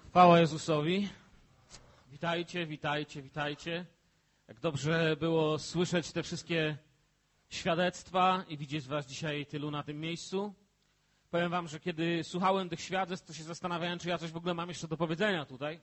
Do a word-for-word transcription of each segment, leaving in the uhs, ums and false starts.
Chwała Jezusowi. Witajcie, witajcie, witajcie. Jak dobrze było słyszeć te wszystkie świadectwa i widzieć was dzisiaj tylu na tym miejscu. Powiem wam, że kiedy słuchałem tych świadectw, to się zastanawiałem, czy ja coś w ogóle mam jeszcze do powiedzenia tutaj.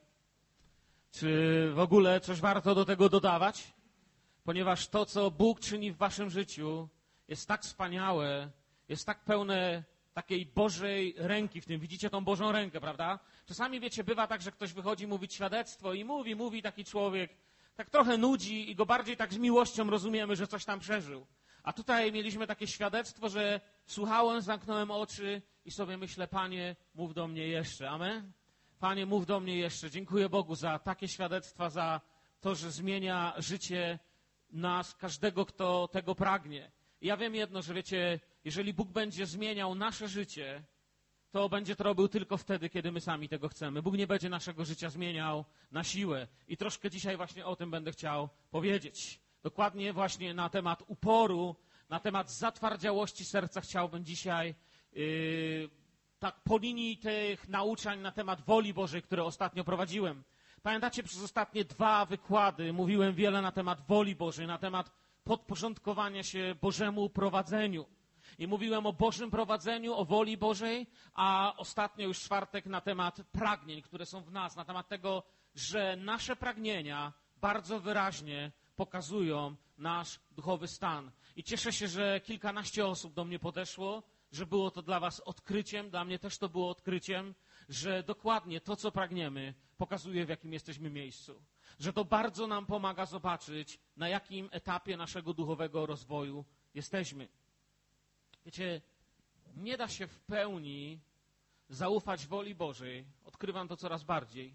Czy w ogóle coś warto do tego dodawać? Ponieważ to, co Bóg czyni w waszym życiu, jest tak wspaniałe, jest tak pełne takiej Bożej ręki w tym. Widzicie tą Bożą rękę, prawda? Czasami, wiecie, bywa tak, że ktoś wychodzi mówić świadectwo i mówi, mówi taki człowiek, tak trochę nudzi i go bardziej tak z miłością rozumiemy, że coś tam przeżył. A tutaj mieliśmy takie świadectwo, że słuchałem, zamknąłem oczy i sobie myślę, Panie, mów do mnie jeszcze. Amen? Panie, mów do mnie jeszcze. Dziękuję Bogu za takie świadectwa, za to, że zmienia życie nas, każdego, kto tego pragnie. I ja wiem jedno, że wiecie, jeżeli Bóg będzie zmieniał nasze życie, to będzie to robił tylko wtedy, kiedy my sami tego chcemy. Bóg nie będzie naszego życia zmieniał na siłę. I troszkę dzisiaj właśnie o tym będę chciał powiedzieć. Dokładnie właśnie na temat uporu, na temat zatwardziałości serca chciałbym dzisiaj yy, tak po linii tych nauczań na temat woli Bożej, które ostatnio prowadziłem. Pamiętacie, przez ostatnie dwa wykłady mówiłem wiele na temat woli Bożej, na temat podporządkowania się Bożemu prowadzeniu. I mówiłem o Bożym prowadzeniu, o woli Bożej, a ostatnio już czwartek na temat pragnień, które są w nas, na temat tego, że nasze pragnienia bardzo wyraźnie pokazują nasz duchowy stan. I cieszę się, że kilkanaście osób do mnie podeszło, że było to dla was odkryciem, dla mnie też to było odkryciem, że dokładnie to, co pragniemy, pokazuje, w jakim jesteśmy miejscu. Że to bardzo nam pomaga zobaczyć, na jakim etapie naszego duchowego rozwoju jesteśmy. Wiecie, nie da się w pełni zaufać woli Bożej, odkrywam to coraz bardziej,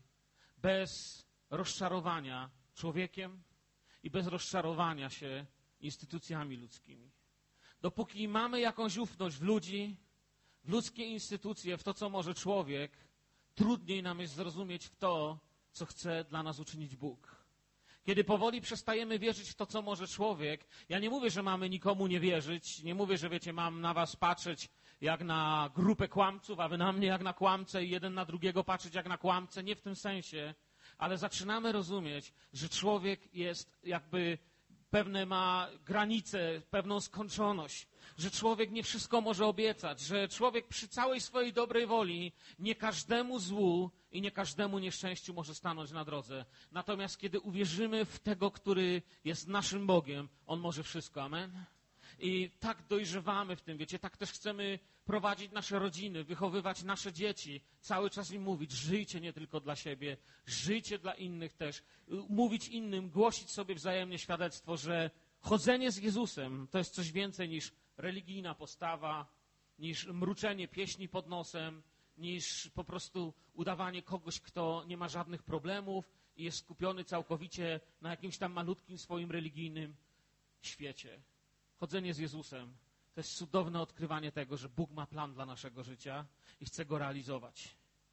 bez rozczarowania człowiekiem i bez rozczarowania się instytucjami ludzkimi. Dopóki mamy jakąś ufność w ludzi, w ludzkie instytucje, w to, co może człowiek, trudniej nam jest zrozumieć w to, co chce dla nas uczynić Bóg. Kiedy powoli przestajemy wierzyć w to, co może człowiek, ja nie mówię, że mamy nikomu nie wierzyć, nie mówię, że wiecie, mam na was patrzeć jak na grupę kłamców, a wy na mnie jak na kłamcę i jeden na drugiego patrzeć jak na kłamcę, nie w tym sensie, ale zaczynamy rozumieć, że człowiek jest jakby pewne ma granice, pewną skończoność, że człowiek nie wszystko może obiecać, że człowiek przy całej swojej dobrej woli nie każdemu złu i nie każdemu nieszczęściu może stanąć na drodze. Natomiast kiedy uwierzymy w tego, który jest naszym Bogiem, On może wszystko. Amen? I tak dojrzewamy w tym, wiecie, tak też chcemy prowadzić nasze rodziny, wychowywać nasze dzieci, cały czas im mówić, żyjcie nie tylko dla siebie, żyjcie dla innych też, mówić innym, głosić sobie wzajemnie świadectwo, że chodzenie z Jezusem to jest coś więcej niż religijna postawa, niż mruczenie pieśni pod nosem, niż po prostu udawanie kogoś, kto nie ma żadnych problemów i jest skupiony całkowicie na jakimś tam malutkim swoim religijnym świecie. Chodzenie z Jezusem to jest cudowne odkrywanie tego, że Bóg ma plan dla naszego życia i chce go realizować.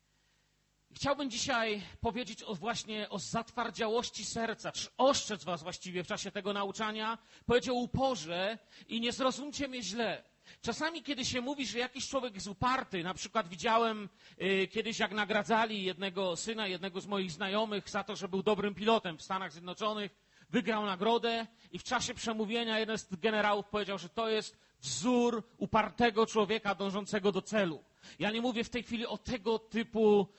Chciałbym dzisiaj powiedzieć o właśnie o zatwardziałości serca, czy ostrzec was właściwie w czasie tego nauczania, powiedzieć o uporze i nie zrozumcie mnie źle. Czasami, kiedy się mówi, że jakiś człowiek jest uparty, na przykład widziałem y, kiedyś, jak nagradzali jednego syna, jednego z moich znajomych za to, że był dobrym pilotem w Stanach Zjednoczonych, wygrał nagrodę i w czasie przemówienia jeden z generałów powiedział, że to jest wzór upartego człowieka dążącego do celu. Ja nie mówię w tej chwili o tego typu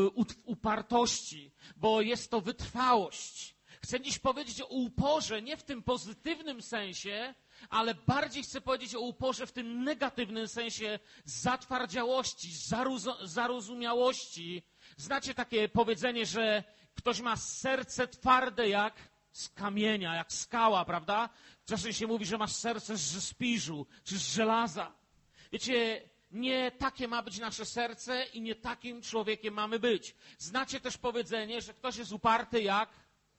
upartości, bo jest to wytrwałość. Chcę dziś powiedzieć o uporze, nie w tym pozytywnym sensie, ale bardziej chcę powiedzieć o uporze w tym negatywnym sensie zatwardziałości, zarozumiałości. Znacie takie powiedzenie, że ktoś ma serce twarde jak z kamienia, jak skała, prawda? Czasem się mówi, że masz serce z spiżu, czy z żelaza. Wiecie, nie takie ma być nasze serce i nie takim człowiekiem mamy być. Znacie też powiedzenie, że ktoś jest uparty jak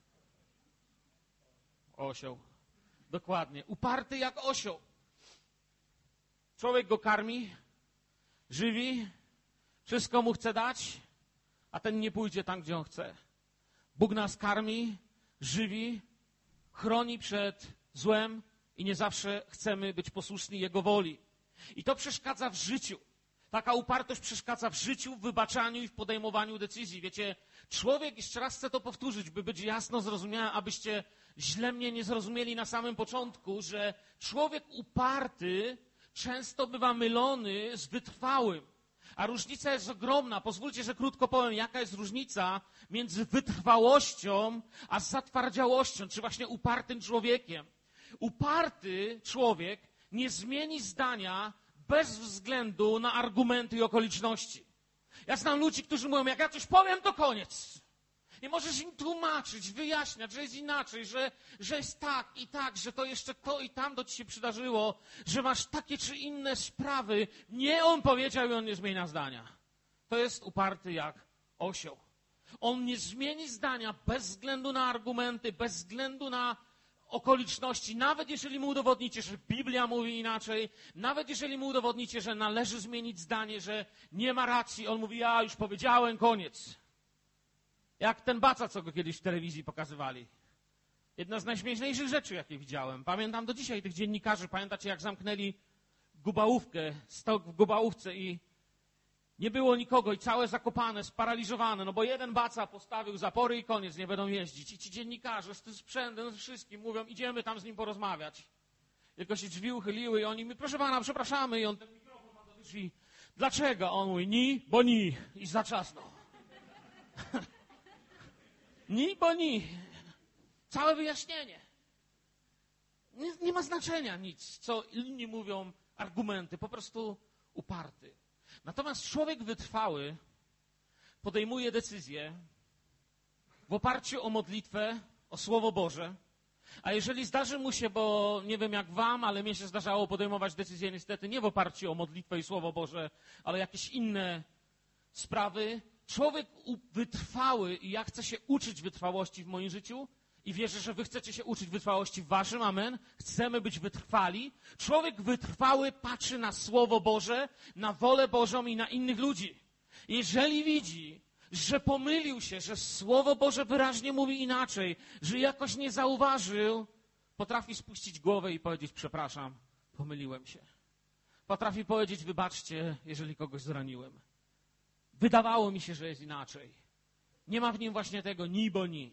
osioł. Dokładnie. Uparty jak osioł. Człowiek go karmi, żywi, wszystko mu chce dać, a ten nie pójdzie tam, gdzie on chce. Bóg nas karmi, żywi, chroni przed złem i nie zawsze chcemy być posłuszni Jego woli. I to przeszkadza w życiu. Taka upartość przeszkadza w życiu, w wybaczaniu i w podejmowaniu decyzji. Wiecie, człowiek, jeszcze raz chcę to powtórzyć, by być jasno zrozumiałym, abyście źle mnie nie zrozumieli na samym początku, że człowiek uparty często bywa mylony z wytrwałym. A różnica jest ogromna. Pozwólcie, że krótko powiem, jaka jest różnica między wytrwałością a zatwardziałością, czy właśnie upartym człowiekiem. Uparty człowiek nie zmieni zdania bez względu na argumenty i okoliczności. Ja znam ludzi, którzy mówią, jak ja coś powiem, to koniec. I możesz im tłumaczyć, wyjaśniać, że jest inaczej, że, że jest tak i tak, że to jeszcze to i tamto ci się przydarzyło, że masz takie czy inne sprawy. Nie on powiedział i on nie zmienia zdania. To jest uparty jak osioł. On nie zmieni zdania bez względu na argumenty, bez względu na okoliczności, nawet jeżeli mu udowodnicie, że Biblia mówi inaczej, nawet jeżeli mu udowodnicie, że należy zmienić zdanie, że nie ma racji, on mówi, ja już powiedziałem, koniec. Jak ten Baca, co go kiedyś w telewizji pokazywali. Jedna z najśmieszniejszych rzeczy, jakie widziałem. Pamiętam do dzisiaj tych dziennikarzy, pamiętacie, jak zamknęli Gubałówkę, stok w Gubałówce i nie było nikogo i całe Zakopane, sparaliżowane, no bo jeden Baca postawił zapory i koniec, nie będą jeździć. I ci dziennikarze z tym sprzętem, z wszystkim mówią, idziemy tam z nim porozmawiać. Tylko się drzwi uchyliły i oni mi, proszę pana, przepraszamy. I on ten mikrofon ma do drzwi. Dlaczego? On mówi, ni, bo ni. I zaczasnął. Ni, bo ni. Całe wyjaśnienie. Nie, nie ma znaczenia nic, co inni mówią, argumenty, po prostu uparty. Natomiast człowiek wytrwały podejmuje decyzje w oparciu o modlitwę, o Słowo Boże, a jeżeli zdarzy mu się, bo nie wiem jak wam, ale mnie się zdarzało podejmować decyzje niestety nie w oparciu o modlitwę i Słowo Boże, ale jakieś inne sprawy, człowiek wytrwały i ja chcę się uczyć wytrwałości w moim życiu i wierzę, że wy chcecie się uczyć wytrwałości w waszym, amen. Chcemy być wytrwali. Człowiek wytrwały patrzy na Słowo Boże, na wolę Bożą i na innych ludzi. Jeżeli widzi, że pomylił się, że Słowo Boże wyraźnie mówi inaczej, że jakoś nie zauważył, potrafi spuścić głowę i powiedzieć, przepraszam, pomyliłem się. Potrafi powiedzieć, wybaczcie, jeżeli kogoś zraniłem. Wydawało mi się, że jest inaczej. Nie ma w nim właśnie tego ni bo ni.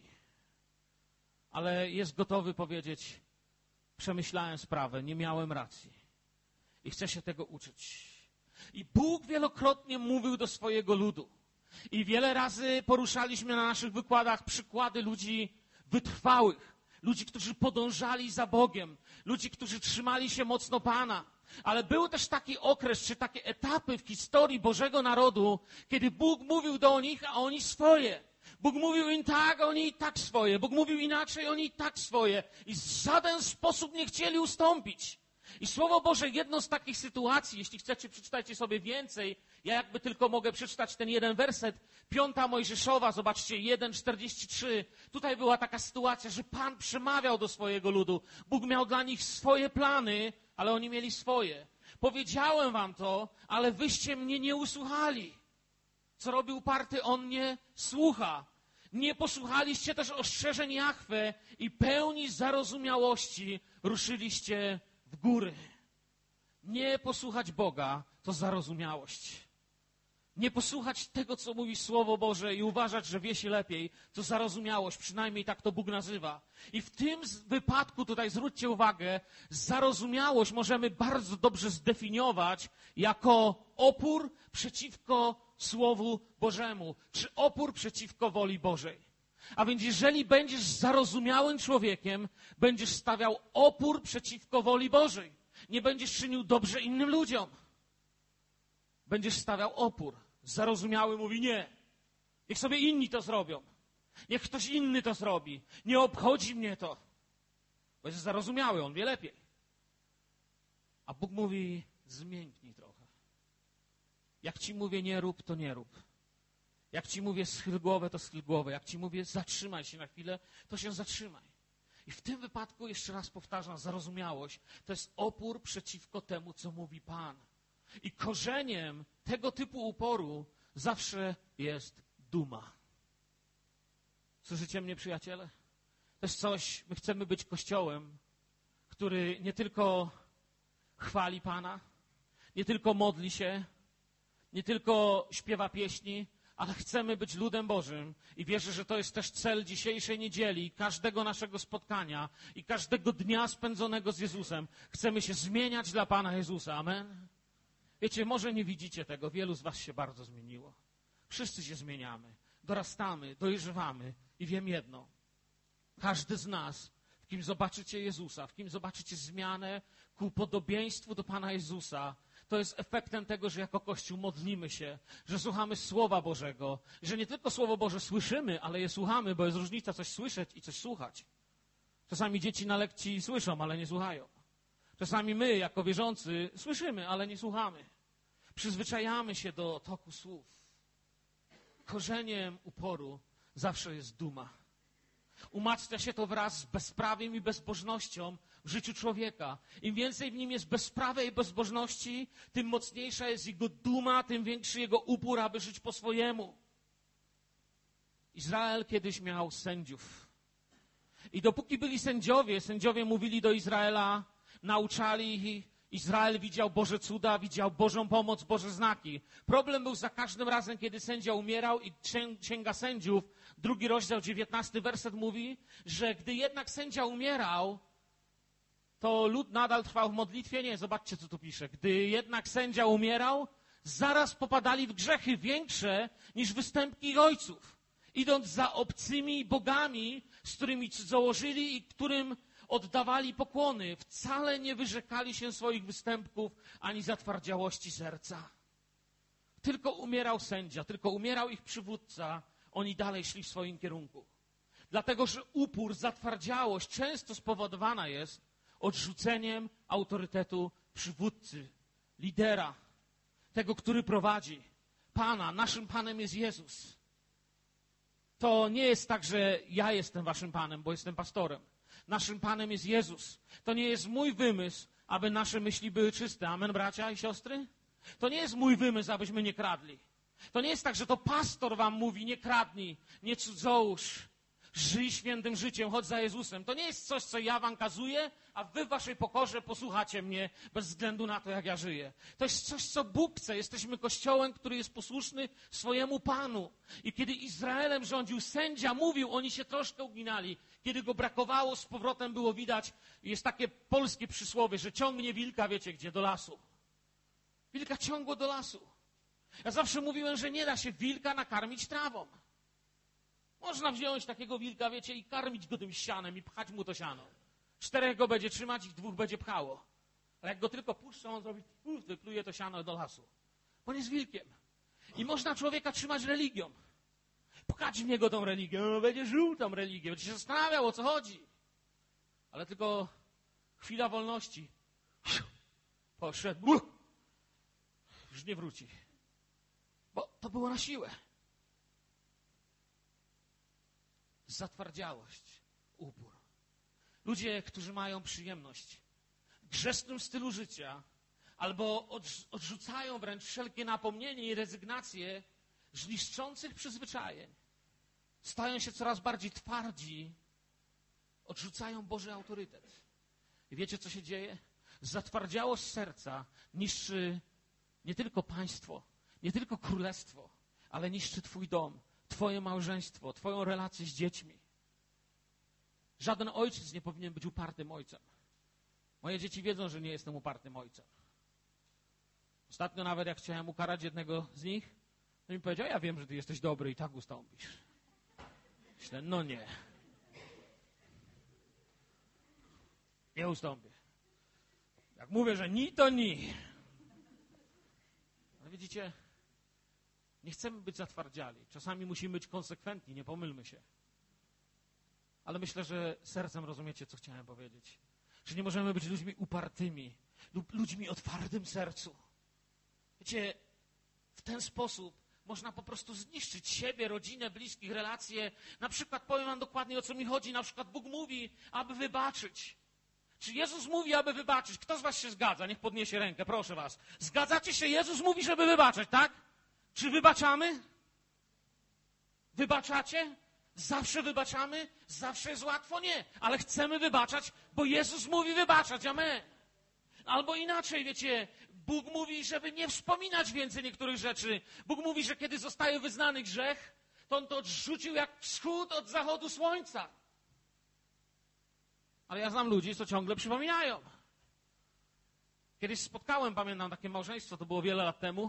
Ale jest gotowy powiedzieć, przemyślałem sprawę, nie miałem racji. I chcę się tego uczyć. I Bóg wielokrotnie mówił do swojego ludu. I wiele razy poruszaliśmy na naszych wykładach przykłady ludzi wytrwałych. Ludzi, którzy podążali za Bogiem. Ludzi, którzy trzymali się mocno Pana. Ale był też taki okres, czy takie etapy w historii Bożego Narodu, kiedy Bóg mówił do nich, a oni swoje. Bóg mówił im tak, a oni i tak swoje. Bóg mówił inaczej, oni i tak swoje. I w żaden sposób nie chcieli ustąpić. I Słowo Boże, jedną z takich sytuacji, jeśli chcecie, przeczytajcie sobie więcej. Ja jakby tylko mogę przeczytać ten jeden werset. Piąta Mojżeszowa, zobaczcie, jeden czterdzieści trzy. Tutaj była taka sytuacja, że Pan przemawiał do swojego ludu. Bóg miał dla nich swoje plany, ale oni mieli swoje. Powiedziałem wam to, ale wyście mnie nie usłuchali. Co robi uparty? On nie słucha. Nie posłuchaliście też ostrzeżeń Jahwe i pełni zarozumiałości ruszyliście w góry. Nie posłuchać Boga to zarozumiałość. Nie posłuchać tego, co mówi Słowo Boże i uważać, że wie się lepiej, to zarozumiałość, przynajmniej tak to Bóg nazywa. I w tym wypadku, tutaj zwróćcie uwagę, zarozumiałość możemy bardzo dobrze zdefiniować jako opór przeciwko Słowu Bożemu, czy opór przeciwko woli Bożej. A więc jeżeli będziesz zarozumiałym człowiekiem, będziesz stawiał opór przeciwko woli Bożej. Nie będziesz czynił dobrze innym ludziom. Będziesz stawiał opór. Zarozumiały mówi nie. Niech sobie inni to zrobią. Niech ktoś inny to zrobi. Nie obchodzi mnie to. Bo jest zarozumiały, on wie lepiej. A Bóg mówi, zmięknij trochę. Jak ci mówię nie rób, to nie rób. Jak ci mówię schyl głowę, to schyl głowę. Jak ci mówię zatrzymaj się na chwilę, to się zatrzymaj. I w tym wypadku, jeszcze raz powtarzam, zarozumiałość to jest opór przeciwko temu, co mówi Pan. I korzeniem tego typu uporu zawsze jest duma. Słyszycie mnie, przyjaciele? To jest coś, my chcemy być Kościołem, który nie tylko chwali Pana, nie tylko modli się, nie tylko śpiewa pieśni, ale chcemy być ludem Bożym i wierzę, że to jest też cel dzisiejszej niedzieli, każdego naszego spotkania i każdego dnia spędzonego z Jezusem. Chcemy się zmieniać dla Pana Jezusa. Amen? Wiecie, może nie widzicie tego, wielu z was się bardzo zmieniło. Wszyscy się zmieniamy, dorastamy, dojrzewamy i wiem jedno. Każdy z nas, w kim zobaczycie Jezusa, w kim zobaczycie zmianę ku podobieństwu do Pana Jezusa, to jest efektem tego, że jako Kościół modlimy się, że słuchamy Słowa Bożego, że nie tylko Słowo Boże słyszymy, ale je słuchamy, bo jest różnica coś słyszeć i coś słuchać. Czasami dzieci na lekcji słyszą, ale nie słuchają. Czasami my, jako wierzący, słyszymy, ale nie słuchamy. Przyzwyczajamy się do toku słów. Korzeniem uporu zawsze jest duma. Umacnia się to wraz z bezprawiem i bezbożnością w życiu człowieka. Im więcej w nim jest bezprawia i bezbożności, tym mocniejsza jest jego duma, tym większy jego upór, aby żyć po swojemu. Izrael kiedyś miał sędziów. I dopóki byli sędziowie, sędziowie mówili do Izraela, nauczali ich, Izrael widział Boże cuda, widział Bożą pomoc, Boże znaki. Problem był za każdym razem, kiedy sędzia umierał i Księga Sędziów, drugi rozdział, dziewiętnasty werset mówi, że gdy jednak sędzia umierał, to lud nadal trwał w modlitwie. Nie, zobaczcie, co tu pisze. Gdy jednak sędzia umierał, zaraz popadali w grzechy większe niż występki ich ojców, idąc za obcymi bogami, z którymi cudzołożyli i którym oddawali pokłony. Wcale nie wyrzekali się swoich występków ani zatwardziałości serca. Tylko umierał sędzia, tylko umierał ich przywódca, oni dalej szli w swoim kierunku. Dlatego, że upór, zatwardziałość często spowodowana jest odrzuceniem autorytetu przywódcy, lidera, tego, który prowadzi. Pana, naszym Panem jest Jezus. To nie jest tak, że ja jestem waszym Panem, bo jestem pastorem. Naszym Panem jest Jezus. To nie jest mój wymysł, aby nasze myśli były czyste. Amen, bracia i siostry? To nie jest mój wymysł, abyśmy nie kradli. To nie jest tak, że to pastor wam mówi, nie kradnij, nie cudzołóż, żyj świętym życiem, chodź za Jezusem. To nie jest coś, co ja wam kazuję, a wy w waszej pokorze posłuchacie mnie bez względu na to, jak ja żyję. To jest coś, co Bóg chce. Jesteśmy Kościołem, który jest posłuszny swojemu Panu. I kiedy Izraelem rządził sędzia, mówił, oni się troszkę uginali. Kiedy go brakowało, z powrotem było widać, jest takie polskie przysłowie, że ciągnie wilka, wiecie gdzie, do lasu. Wilka ciągło do lasu. Ja zawsze mówiłem, że nie da się wilka nakarmić trawą. Można wziąć takiego wilka, wiecie, i karmić go tym sianem i pchać mu to siano. Czterech go będzie trzymać i dwóch będzie pchało. Ale jak go tylko puszczą, on zrobi, uf, wypluje to siano do lasu. Bo on jest wilkiem. I można człowieka trzymać religią. Pchać w niego tą religię. On będzie żył tą religię, będzie się zastanawiał, o co chodzi. Ale tylko chwila wolności. Poszedł. Już nie wróci. Bo to było na siłę. Zatwardziałość, upór. Ludzie, którzy mają przyjemność w grzesznym stylu życia albo odrzucają wręcz wszelkie napomnienie i rezygnację z niszczących przyzwyczajeń, stają się coraz bardziej twardzi, odrzucają Boży autorytet. I wiecie, co się dzieje? Zatwardziałość serca niszczy nie tylko państwo, nie tylko królestwo, ale niszczy twój dom, twoje małżeństwo, twoją relację z dziećmi. Żaden ojciec nie powinien być upartym ojcem. Moje dzieci wiedzą, że nie jestem upartym ojcem. Ostatnio nawet jak chciałem ukarać jednego z nich, to mi powiedział, ja wiem, że ty jesteś dobry i tak ustąpisz. Myślę, no nie. Nie ustąpię. Jak mówię, że ni, to ni. Ale widzicie, nie chcemy być zatwardziali. Czasami musimy być konsekwentni, nie pomylmy się. Ale myślę, że sercem rozumiecie, co chciałem powiedzieć. Że nie możemy być ludźmi upartymi lub ludźmi o twardym sercu. Wiecie, w ten sposób można po prostu zniszczyć siebie, rodzinę, bliskich, relacje. Na przykład powiem wam dokładnie, o co mi chodzi. Na przykład Bóg mówi, aby wybaczyć. Czy Jezus mówi, aby wybaczyć? Kto z was się zgadza? Niech podniesie rękę, proszę was. Zgadzacie się? Jezus mówi, żeby wybaczać, tak? Czy wybaczamy? Wybaczacie? Zawsze wybaczamy? Zawsze jest łatwo? Nie. Ale chcemy wybaczać, bo Jezus mówi wybaczać. Amen. Albo inaczej, wiecie, Bóg mówi, żeby nie wspominać więcej niektórych rzeczy. Bóg mówi, że kiedy zostaje wyznany grzech, to On to odrzucił jak wschód od zachodu słońca. Ale ja znam ludzi, co ciągle przypominają. Kiedyś spotkałem, pamiętam, takie małżeństwo, to było wiele lat temu.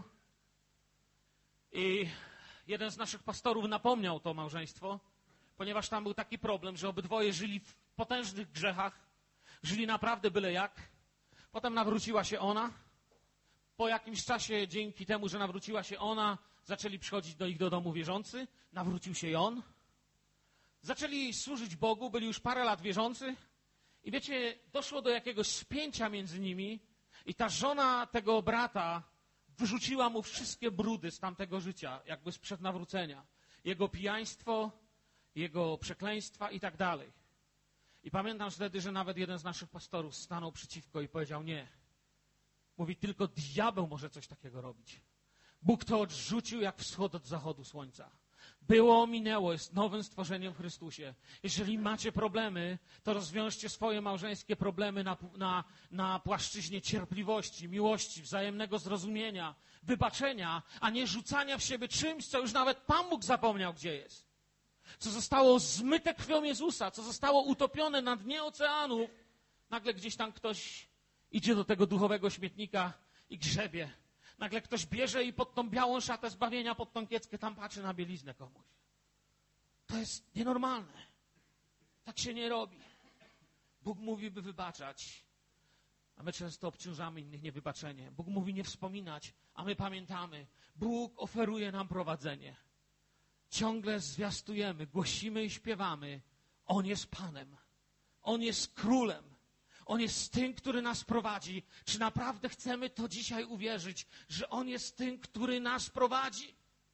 I jeden z naszych pastorów napomniał to małżeństwo, ponieważ tam był taki problem, że obydwoje żyli w potężnych grzechach, żyli naprawdę byle jak. Potem nawróciła się ona. Po jakimś czasie, dzięki temu, że nawróciła się ona, zaczęli przychodzić do ich do domu wierzący. Nawrócił się i on. Zaczęli służyć Bogu, byli już parę lat wierzący. I wiecie, doszło do jakiegoś spięcia między nimi i ta żona tego brata wyrzuciła mu wszystkie brudy z tamtego życia, jakby sprzed nawrócenia. Jego pijaństwo, jego przekleństwa i tak dalej. I pamiętam wtedy, że nawet jeden z naszych pastorów stanął przeciwko i powiedział nie. Mówi, tylko diabeł może coś takiego robić. Bóg to odrzucił jak wschód od zachodu słońca. Było, minęło, jest nowym stworzeniem w Chrystusie. Jeżeli macie problemy, to rozwiążcie swoje małżeńskie problemy na, na, na płaszczyźnie cierpliwości, miłości, wzajemnego zrozumienia, wybaczenia, a nie rzucania w siebie czymś, co już nawet Pan Bóg zapomniał, gdzie jest. Co zostało zmyte krwią Jezusa, co zostało utopione na dnie oceanów. Nagle gdzieś tam ktoś idzie do tego duchowego śmietnika i grzebie. Nagle ktoś bierze i pod tą białą szatę zbawienia, pod tą kieckę tam patrzy na bieliznę komuś. To jest nienormalne. Tak się nie robi. Bóg mówi, by wybaczać, a my często obciążamy innych niewybaczenie. Bóg mówi nie wspominać, a my pamiętamy. Bóg oferuje nam prowadzenie. Ciągle zwiastujemy, głosimy i śpiewamy. On jest Panem. On jest Królem. On jest tym, który nas prowadzi. Czy naprawdę chcemy to dzisiaj uwierzyć, że On jest tym, który nas prowadzi?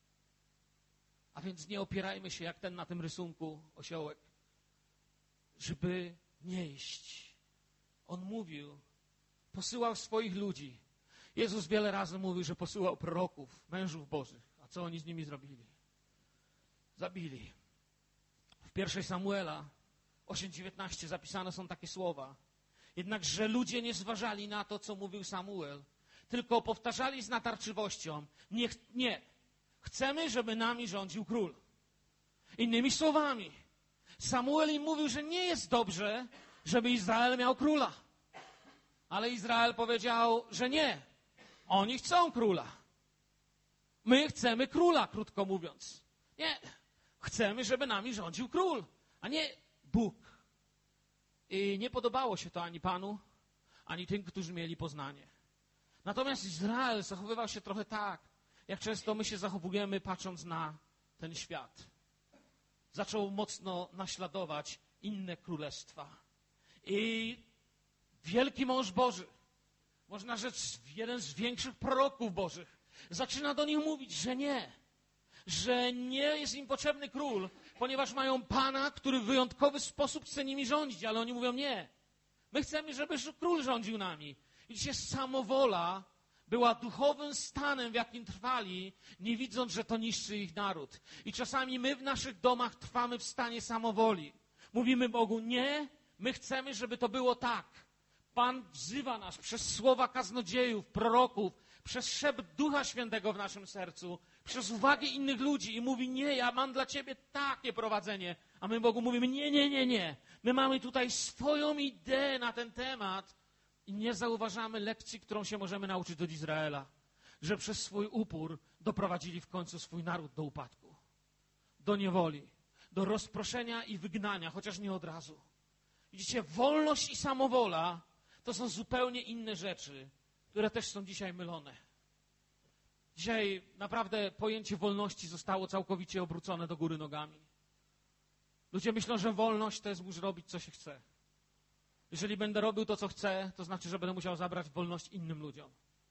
A więc nie opierajmy się jak ten na tym rysunku osiołek, żeby nie iść. On mówił, posyłał swoich ludzi. Jezus wiele razy mówił, że posyłał proroków, mężów bożych. A co oni z nimi zrobili? Zabili. W pierwszej Samuela osiem dziewiętnaście zapisane są takie słowa. Jednakże ludzie nie zważali na to, co mówił Samuel, tylko powtarzali z natarczywością, nie, nie, chcemy, żeby nami rządził król. Innymi słowami, Samuel im mówił, że nie jest dobrze, żeby Izrael miał króla. Ale Izrael powiedział, że nie, oni chcą króla. My chcemy króla, krótko mówiąc. Nie, chcemy, żeby nami rządził król, a nie Bóg. I nie podobało się to ani Panu, ani tym, którzy mieli poznanie. Natomiast Izrael zachowywał się trochę tak, jak często my się zachowujemy, patrząc na ten świat. Zaczął mocno naśladować inne królestwa. I wielki mąż Boży, można rzec jeden z większych proroków Bożych, zaczyna do nich mówić, że nie, że nie jest im potrzebny król, ponieważ mają Pana, który w wyjątkowy sposób chce nimi rządzić, ale oni mówią nie. My chcemy, żeby król rządził nami. I dzisiaj samowola była duchowym stanem, w jakim trwali, nie widząc, że to niszczy ich naród. I czasami my w naszych domach trwamy w stanie samowoli. Mówimy Bogu nie, my chcemy, żeby to było tak. Pan wzywa nas przez słowa kaznodziejów, proroków, przez szept Ducha Świętego w naszym sercu, przez uwagę innych ludzi i mówi, nie, ja mam dla ciebie takie prowadzenie. A my Bogu mówimy, nie, nie, nie, nie. My mamy tutaj swoją ideę na ten temat i nie zauważamy lekcji, którą się możemy nauczyć od Izraela. Że przez swój upór doprowadzili w końcu swój naród do upadku, do niewoli, do rozproszenia i wygnania, chociaż nie od razu. Widzicie, wolność i samowola to są zupełnie inne rzeczy, które też są dzisiaj mylone. Dzisiaj naprawdę pojęcie wolności zostało całkowicie obrócone do góry nogami. Ludzie myślą, że wolność to jest móc robić, co się chce. Jeżeli będę robił to, co chcę, to znaczy, że będę musiał zabrać wolność innym ludziom.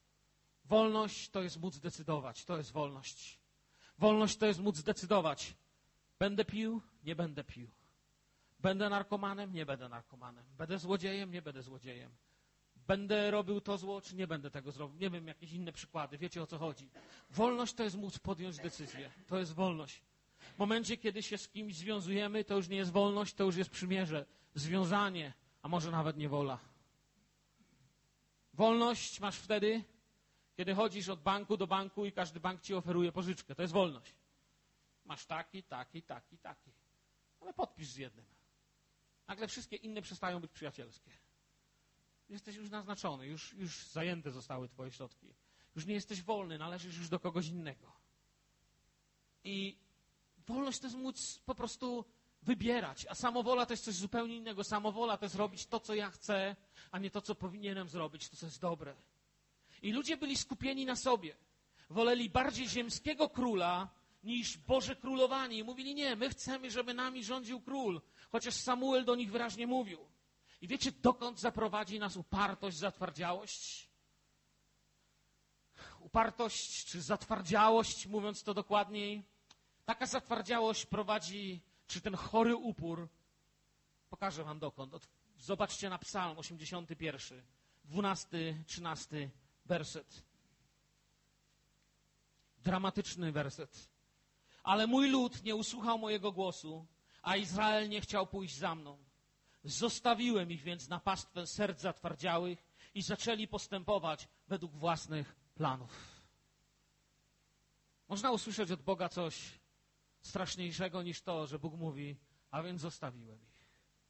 Wolność to jest móc decydować, to jest wolność. Wolność to jest móc decydować. Będę pił, nie będę pił. Będę narkomanem, nie będę narkomanem. Będę złodziejem, nie będę złodziejem. Będę robił to zło, czy nie będę tego zrobił. Nie wiem, jakieś inne przykłady. Wiecie, o co chodzi. Wolność to jest móc podjąć decyzję. To jest wolność. W momencie, kiedy się z kimś związujemy, to już nie jest wolność, to już jest przymierze, związanie, a może nawet niewola. Wolność masz wtedy, Kiedy chodzisz od banku do banku i każdy bank ci oferuje pożyczkę. To jest wolność. Masz taki, taki, taki, taki. Ale podpisz z jednym. Nagle wszystkie inne przestają być przyjacielskie. Jesteś już naznaczony, już, już zajęte zostały twoje środki. Już nie jesteś wolny, należysz już do kogoś innego. I wolność to jest móc po prostu wybierać, a samowola to jest coś zupełnie innego. Samowola to jest robić to, co ja chcę, a nie to, co powinienem zrobić, to, co jest dobre. I ludzie byli skupieni na sobie. Woleli bardziej ziemskiego króla niż Boże królowanie. I mówili, nie, my chcemy, żeby nami rządził król. Chociaż Samuel do nich wyraźnie mówił. I wiecie, dokąd zaprowadzi nas upartość, zatwardziałość? Upartość czy zatwardziałość, mówiąc to dokładniej, taka zatwardziałość prowadzi, czy ten chory upór, pokażę wam dokąd. Zobaczcie na Psalm osiemdziesiąty pierwszy, dwunasty, trzynasty werset. Dramatyczny werset. Ale mój lud nie usłuchał mojego głosu, a Izrael nie chciał pójść za mną. Zostawiłem ich więc na pastwę serc zatwardziałych i zaczęli postępować według własnych planów. Można usłyszeć od Boga coś straszniejszego niż to, że Bóg mówi, a więc zostawiłem ich.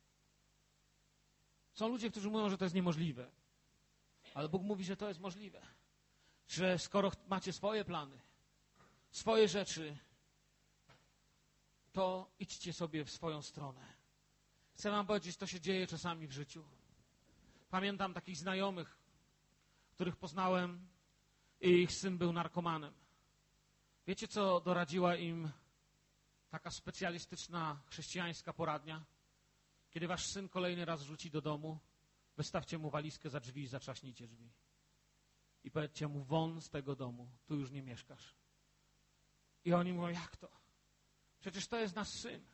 Są ludzie, którzy mówią, że to jest niemożliwe, ale Bóg mówi, że to jest możliwe. Że skoro macie swoje plany, swoje rzeczy, to idźcie sobie w swoją stronę. Chcę wam powiedzieć, to się dzieje czasami w życiu. Pamiętam takich znajomych, których poznałem i ich syn był narkomanem. Wiecie, co doradziła im taka specjalistyczna chrześcijańska poradnia? Kiedy wasz syn kolejny raz wróci do domu, wystawcie mu walizkę za drzwi i zatrzaśnijcie drzwi. I powiedzcie mu, won z tego domu, tu już nie mieszkasz. I oni mówią, jak to? Przecież to jest nasz syn.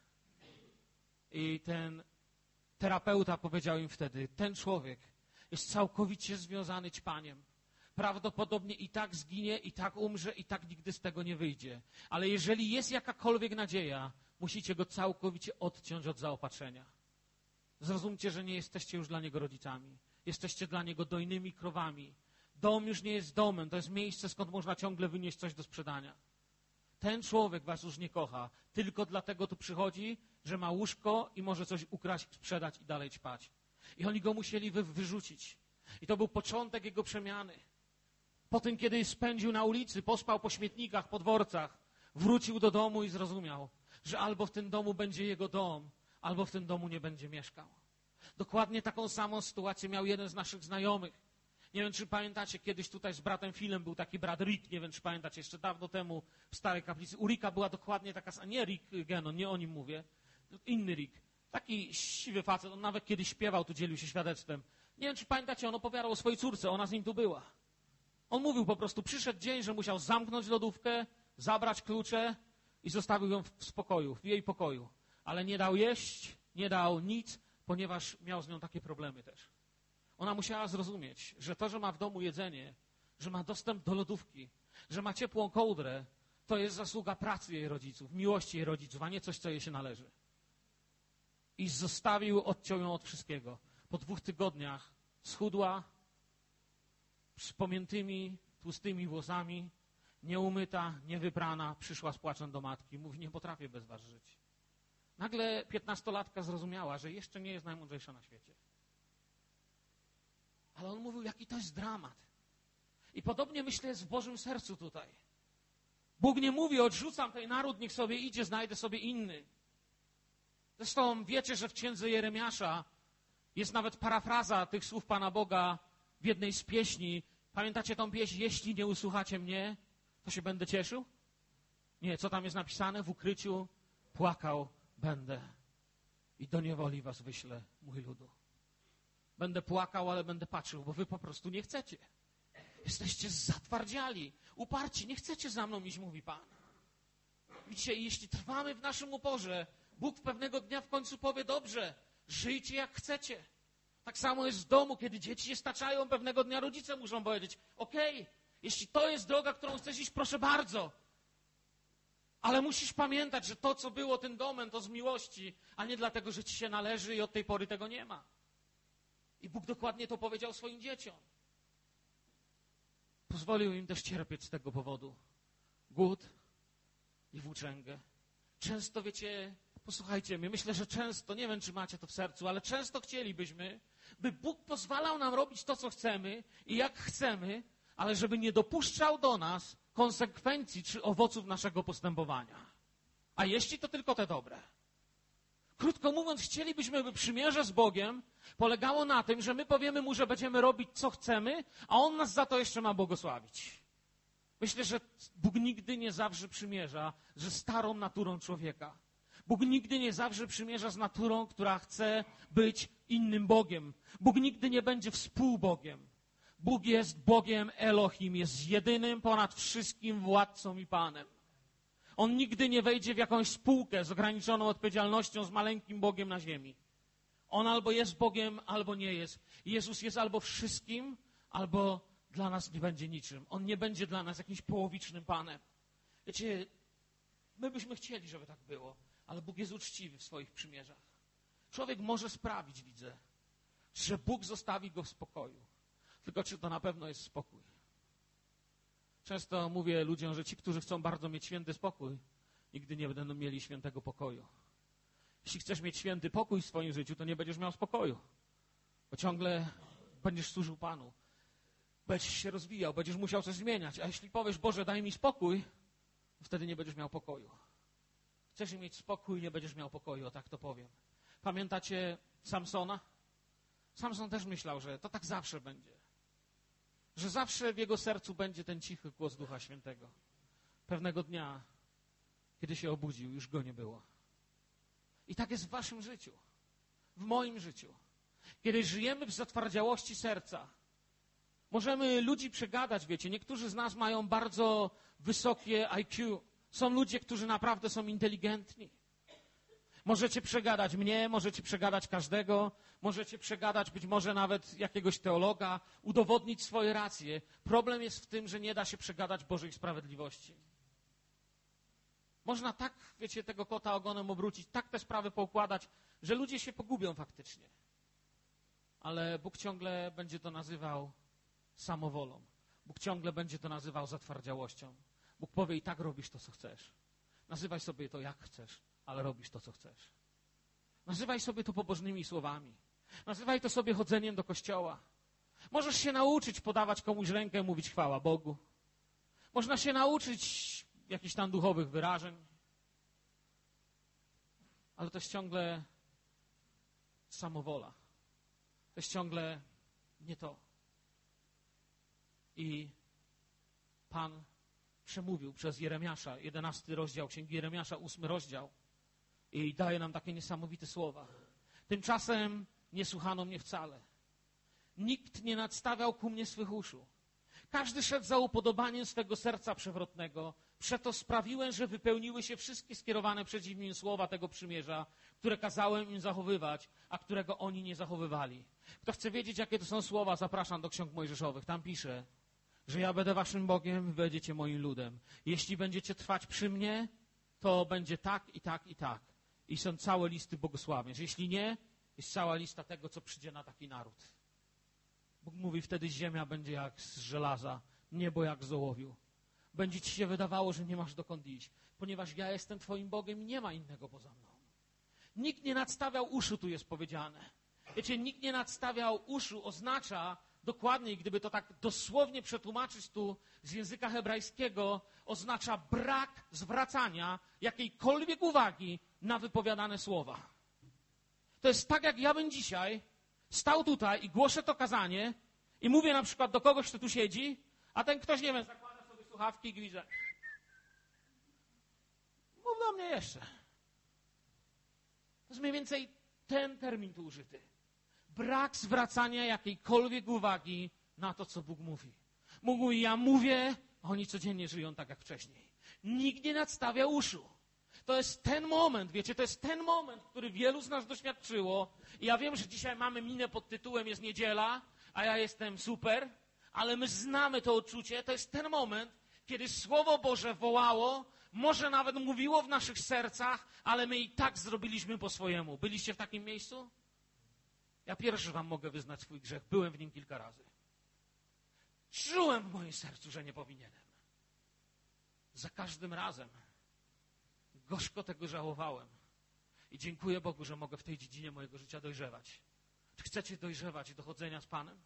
I ten terapeuta powiedział im wtedy, ten człowiek jest całkowicie związany ćpaniem. Prawdopodobnie i tak zginie, i tak umrze, i tak nigdy z tego nie wyjdzie. Ale jeżeli jest jakakolwiek nadzieja, musicie go całkowicie odciąć od zaopatrzenia. Zrozumcie, że nie jesteście już dla niego rodzicami. Jesteście dla niego dojnymi krowami. Dom już nie jest domem, to jest miejsce, skąd można ciągle wynieść coś do sprzedania. Ten człowiek was już nie kocha, tylko dlatego tu przychodzi, że ma łóżko i może coś ukraść, sprzedać i dalej ćpać. I oni go musieli wy, wyrzucić. I to był początek jego przemiany. Po tym, kiedy spędził na ulicy, pospał po śmietnikach, po dworcach, wrócił do domu i zrozumiał, że albo w tym domu będzie jego dom, albo w tym domu nie będzie mieszkał. Dokładnie taką samą sytuację miał jeden z naszych znajomych. Nie wiem, czy pamiętacie, kiedyś tutaj z bratem Philem był taki brat Rick, nie wiem, czy pamiętacie, jeszcze dawno temu w Starej Kaplicy. U Ricka była dokładnie taka sama, nie Rick Genon, nie o nim mówię, inny Rick. Taki siwy facet, on nawet kiedyś śpiewał, tu dzielił się świadectwem. Nie wiem, czy pamiętacie, on opowiadał o swojej córce, ona z nim tu była. On mówił po prostu, przyszedł dzień, że musiał zamknąć lodówkę, zabrać klucze i zostawił ją w spokoju, w jej pokoju. Ale nie dał jeść, nie dał nic, ponieważ miał z nią takie problemy też. Ona musiała zrozumieć, że to, że ma w domu jedzenie, że ma dostęp do lodówki, że ma ciepłą kołdrę, to jest zasługa pracy jej rodziców, miłości jej rodziców, a nie coś, co jej się należy. I zostawił, odciął ją od wszystkiego. Po dwóch tygodniach schudła, z pomiętymi, tłustymi włosami, nieumyta, niewyprana, przyszła z płaczem do matki. Mówi, nie potrafię bez was żyć. Nagle piętnastolatka zrozumiała, że jeszcze nie jest najmądrzejsza na świecie. Ale on mówił, jaki to jest dramat. I podobnie, myślę, jest w Bożym sercu tutaj. Bóg nie mówi, odrzucam ten naród, niech sobie idzie, znajdę sobie inny. Zresztą wiecie, że w księdze Jeremiasza jest nawet parafraza tych słów Pana Boga w jednej z pieśni. Pamiętacie tą pieśń? Jeśli nie usłuchacie mnie, to się będę cieszył? Nie, co tam jest napisane? W ukryciu płakał będę i do niewoli was wyślę, mój ludu. Będę płakał, ale będę patrzył, bo wy po prostu nie chcecie. Jesteście zatwardziali, uparci, nie chcecie za mną iść, mówi Pan. Widzicie, jeśli trwamy w naszym uporze, Bóg pewnego dnia w końcu powie, dobrze, żyjcie jak chcecie. Tak samo jest w domu, kiedy dzieci się staczają, pewnego dnia rodzice muszą powiedzieć, okej, okay, jeśli to jest droga, którą chcesz iść, proszę bardzo. Ale musisz pamiętać, że to, co było tym domem, to z miłości, a nie dlatego, że ci się należy i od tej pory tego nie ma. I Bóg dokładnie to powiedział swoim dzieciom. pozwolił im też cierpieć z tego powodu. Głód i włóczęgę. Często, wiecie, posłuchajcie mnie, myślę, że często, nie wiem, czy macie to w sercu, ale często chcielibyśmy, by Bóg pozwalał nam robić to, co chcemy i jak chcemy, ale żeby nie dopuszczał do nas konsekwencji czy owoców naszego postępowania. A jeśli to tylko te dobre. Krótko mówiąc, chcielibyśmy, by przymierze z Bogiem polegało na tym, że my powiemy Mu, że będziemy robić, co chcemy, a On nas za to jeszcze ma błogosławić. Myślę, że Bóg nigdy nie zawrze przymierza ze starą naturą człowieka. Bóg nigdy nie zawrze przymierza z naturą, która chce być innym Bogiem. Bóg nigdy nie będzie współbogiem. Bóg jest Bogiem Elohim, jest jedynym ponad wszystkim władcą i Panem. On nigdy nie wejdzie w jakąś spółkę z ograniczoną odpowiedzialnością z maleńkim Bogiem na ziemi. On albo jest Bogiem, albo nie jest. Jezus jest albo wszystkim, albo dla nas nie będzie niczym. On nie będzie dla nas jakimś połowicznym Panem. Wiecie, my byśmy chcieli, żeby tak było, ale Bóg jest uczciwy w swoich przymierzach. Człowiek może sprawić, widzę, że Bóg zostawi go w spokoju. Tylko czy to na pewno jest spokój? Często mówię ludziom, że ci, którzy chcą bardzo mieć święty spokój, nigdy nie będą mieli świętego pokoju. Jeśli chcesz mieć święty pokój w swoim życiu, to nie będziesz miał spokoju, bo ciągle będziesz służył Panu. Będziesz się rozwijał, będziesz musiał coś zmieniać. A jeśli powiesz, Boże, daj mi spokój, to wtedy nie będziesz miał pokoju. Chcesz mieć spokój, nie będziesz miał pokoju, o tak to powiem. Pamiętacie Samsona? Samson też myślał, że to tak zawsze będzie. Że zawsze w jego sercu będzie ten cichy głos Ducha Świętego. Pewnego dnia, kiedy się obudził, już go nie było. I tak jest w waszym życiu, w moim życiu. Kiedy żyjemy w zatwardziałości serca, możemy ludzi przegadać, wiecie. Niektórzy z nas mają bardzo wysokie I Q. Są ludzie, którzy naprawdę są inteligentni. Możecie przegadać mnie, możecie przegadać każdego, możecie przegadać być może nawet jakiegoś teologa, udowodnić swoje racje. Problem jest w tym, że nie da się przegadać Bożej sprawiedliwości. Można tak, wiecie, tego kota ogonem obrócić, tak te sprawy poukładać, że ludzie się pogubią faktycznie. Ale Bóg ciągle będzie to nazywał samowolą. Bóg ciągle będzie to nazywał zatwardziałością. Bóg powie, i tak robisz to, co chcesz. Nazywaj sobie to, jak chcesz, ale robisz to, co chcesz. Nazywaj sobie to pobożnymi słowami. Nazywaj to sobie chodzeniem do kościoła. Możesz się nauczyć podawać komuś rękę, mówić chwała Bogu. Można się nauczyć jakichś tam duchowych wyrażeń. Ale to jest ciągle samowola. To jest ciągle nie to. I Pan przemówił przez Jeremiasza, jedenasty rozdział Księgi Jeremiasza, ósmy rozdział i daje nam takie niesamowite słowa. Tymczasem nie słuchano mnie wcale. Nikt nie nadstawiał ku mnie swych uszu. Każdy szedł za upodobaniem swego serca przewrotnego. Przeto sprawiłem, że wypełniły się wszystkie skierowane przeciw nim słowa tego przymierza, które kazałem im zachowywać, a którego oni nie zachowywali. Kto chce wiedzieć, jakie to są słowa, zapraszam do Ksiąg Mojżeszowych. Tam pisze, że ja będę waszym Bogiem, wy będziecie moim ludem. Jeśli będziecie trwać przy mnie, to będzie tak i tak i tak. I są całe listy błogosławieństw. Jeśli nie, jest cała lista tego, co przyjdzie na taki naród. Bóg mówi, wtedy ziemia będzie jak z żelaza, niebo jak z ołowiu. Będzie ci się wydawało, że nie masz dokąd iść, ponieważ ja jestem twoim Bogiem i nie ma innego poza mną. Nikt nie nadstawiał uszu, tu jest powiedziane. Wiecie, nikt nie nadstawiał uszu oznacza, dokładniej, gdyby to tak dosłownie przetłumaczyć tu z języka hebrajskiego, oznacza brak zwracania jakiejkolwiek uwagi na wypowiadane słowa. To jest tak, jak ja bym dzisiaj stał tutaj i głoszę to kazanie i mówię na przykład do kogoś, kto tu siedzi, a ten ktoś, nie wiem, zakłada sobie słuchawki i gwizdże. Mów do mnie jeszcze. To jest mniej więcej ten termin tu użyty. Brak zwracania jakiejkolwiek uwagi na to, co Bóg mówi. Bóg mówi, ja mówię, a oni codziennie żyją tak jak wcześniej. Nikt nie nadstawia uszu. To jest ten moment, wiecie, to jest ten moment, który wielu z nas doświadczyło. I ja wiem, że dzisiaj mamy minę pod tytułem jest niedziela, a ja jestem super, ale my znamy to odczucie. To jest ten moment, kiedy Słowo Boże wołało, może nawet mówiło w naszych sercach, ale my i tak zrobiliśmy po swojemu. Byliście w takim miejscu? Ja pierwszy wam mogę wyznać swój grzech. Byłem w nim kilka razy. Czułem w moim sercu, że nie powinienem. Za każdym razem gorzko tego żałowałem. I dziękuję Bogu, że mogę w tej dziedzinie mojego życia dojrzewać. Czy chcecie dojrzewać do chodzenia z Panem?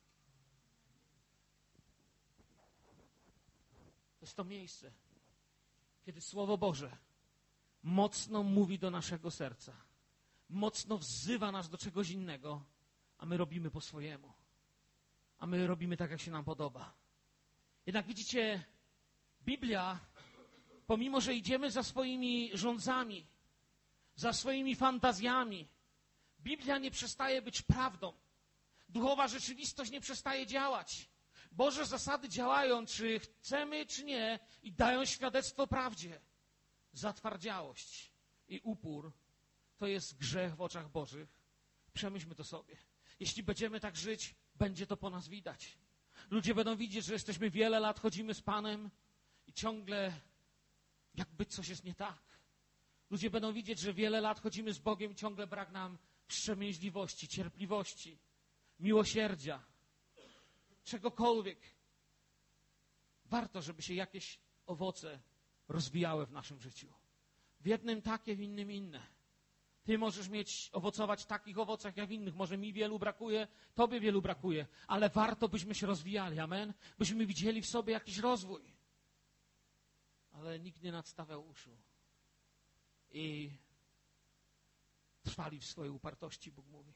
To jest to miejsce, kiedy Słowo Boże mocno mówi do naszego serca. Mocno wzywa nas do czegoś innego, a my robimy po swojemu. A my robimy tak, jak się nam podoba. Jednak widzicie, Biblia, pomimo że idziemy za swoimi rządzami, za swoimi fantazjami, Biblia nie przestaje być prawdą. Duchowa rzeczywistość nie przestaje działać. Boże zasady działają, czy chcemy, czy nie, i dają świadectwo prawdzie. Zatwardziałość i upór to jest grzech w oczach Bożych. Przemyślmy to sobie. Jeśli będziemy tak żyć, będzie to po nas widać. Ludzie będą widzieć, że jesteśmy wiele lat, chodzimy z Panem i ciągle jakby coś jest nie tak. Ludzie będą widzieć, że wiele lat chodzimy z Bogiem i ciągle brak nam wstrzemięźliwości, cierpliwości, miłosierdzia, czegokolwiek. Warto, żeby się jakieś owoce rozwijały w naszym życiu. W jednym takie, w innym inne. Ty możesz mieć, owocować w takich owocach, jak w innych. Może mi wielu brakuje, tobie wielu brakuje, ale warto, byśmy się rozwijali, amen? Byśmy widzieli w sobie jakiś rozwój. Ale nikt nie nadstawiał uszu. I trwali w swojej upartości, Bóg mówi.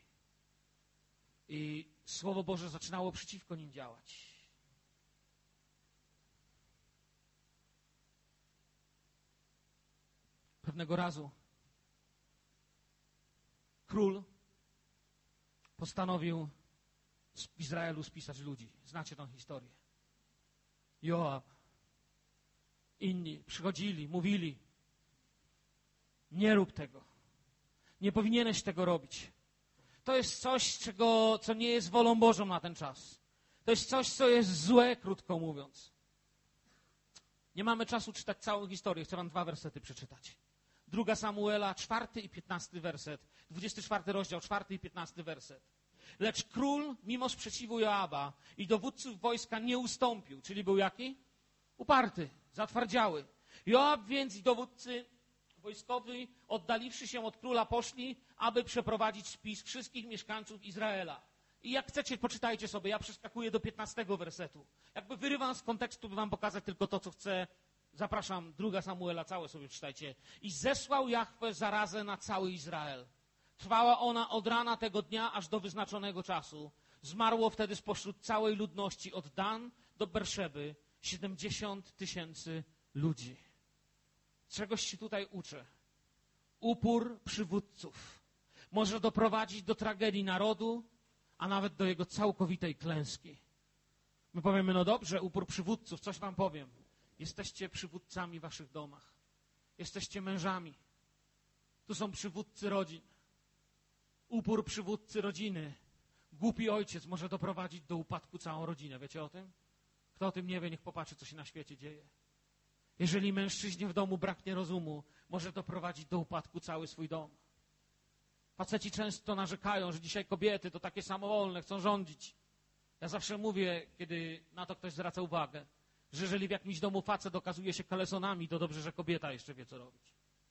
I Słowo Boże zaczynało przeciwko nim działać. Pewnego razu król postanowił w Izraelu spisać ludzi. Znacie tę historię. Joab, inni przychodzili, mówili: nie rób tego. Nie powinieneś tego robić. To jest coś, czego, co nie jest wolą Bożą na ten czas. To jest coś, co jest złe, krótko mówiąc. Nie mamy czasu czytać całą historię. Chcę wam dwa wersety przeczytać. Druga Samuela, czwarty i piętnasty werset. Dwudziesty czwarty rozdział, czwarty i piętnasty werset. Lecz król, mimo sprzeciwu Joaba i dowódców wojska, nie ustąpił. Czyli był jaki? Uparty, zatwardziały. Joab więc i dowódcy wojskowi, oddaliwszy się od króla, poszli, aby przeprowadzić spis wszystkich mieszkańców Izraela. I jak chcecie, poczytajcie sobie. Ja przeskakuję do piętnastego wersetu. Jakby wyrywam z kontekstu, by wam pokazać tylko to, co chcę. Zapraszam, druga Samuela, całe sobie czytajcie. I zesłał Jahwe zarazę na cały Izrael. Trwała ona od rana tego dnia aż do wyznaczonego czasu. Zmarło wtedy spośród całej ludności od Dan do Berszeby siedemdziesiąt tysięcy ludzi. Czegoś się tutaj uczę. Upór przywódców może doprowadzić do tragedii narodu, a nawet do jego całkowitej klęski. My powiemy: no dobrze, upór przywódców, coś wam powiem. Jesteście przywódcami w waszych domach. Jesteście mężami. Tu są przywódcy rodzin. Upór przywódcy rodziny. Głupi ojciec może doprowadzić do upadku całą rodzinę. Wiecie o tym? Kto o tym nie wie, niech popatrzy, co się na świecie dzieje. Jeżeli mężczyźnie w domu braknie rozumu, może doprowadzić do upadku cały swój dom. Faceci często narzekają, że dzisiaj kobiety to takie samowolne, chcą rządzić. Ja zawsze mówię, kiedy na to ktoś zwraca uwagę, że jeżeli w jakimś domu facet okazuje się kalesonami, to dobrze, że kobieta jeszcze wie, co robić.